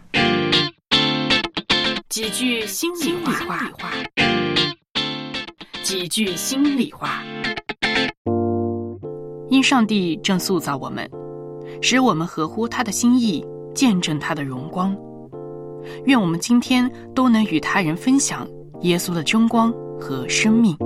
几句心里话，几句心里话。因上帝正塑造我们，使我们合乎他的心意，见证他的荣光。愿我们今天都能与他人分享耶稣的真光和生命。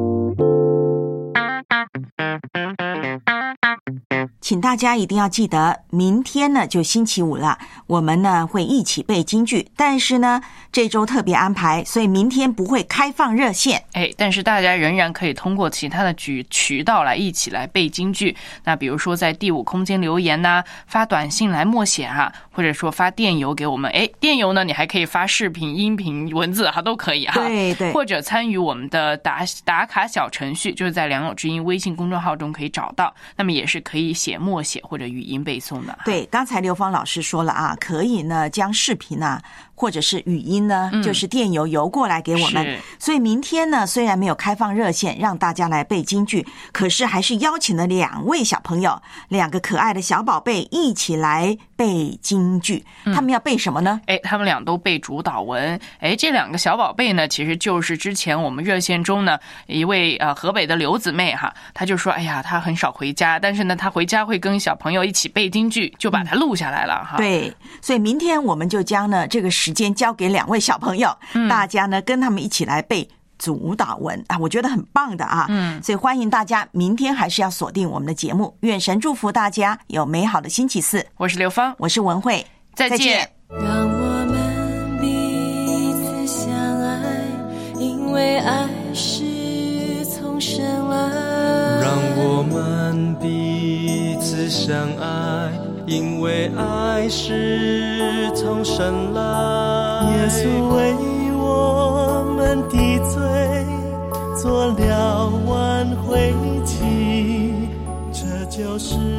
请大家一定要记得，明天呢就星期五了，我们呢会一起背京剧，但是呢这周特别安排，所以明天不会开放热线。 但是大家仍然可以通过其他的渠道来一起来背京剧。那比如说在第5空间留言呐，发短信来默写啊，或者说发电邮给我们。电邮呢你还可以发视频、音频、文字都可以哈。 对对。 或者参与我们的打卡小程序，就是在良友之音微信公众号中可以找到。那么也是可以默写或者语音背诵的。 对，刚才刘芳老师说了啊，可以呢将视频啊或者是语音呢，就是电邮邮过来给我们。所以明天呢虽然没有开放热线让大家来背京剧，可是还是邀请了2位小朋友，2个可爱的小宝贝一起来背京剧。他们要背什么呢？ 他们俩都背主导文。这2个小宝贝呢，其实就是之前我们热线中呢一位河北的刘姊妹哈，她就说她很少回家，但是呢她回家会跟小朋友一起背京剧，就把它录下来了哈。 对，所以明天我们就将呢这个时间交给2位小朋友，大家呢跟他们一起来背主导文啊，我觉得很棒的啊。所以欢迎大家明天还是要锁定我们的节目。愿神祝福大家有美好的星期四。 我是刘芳， 我是文慧， 再见。 让我们彼此相爱，因为爱是从神来。 让我们彼此相爱，因为爱是从神来。耶稣为我们的罪做了挽回祭，这就是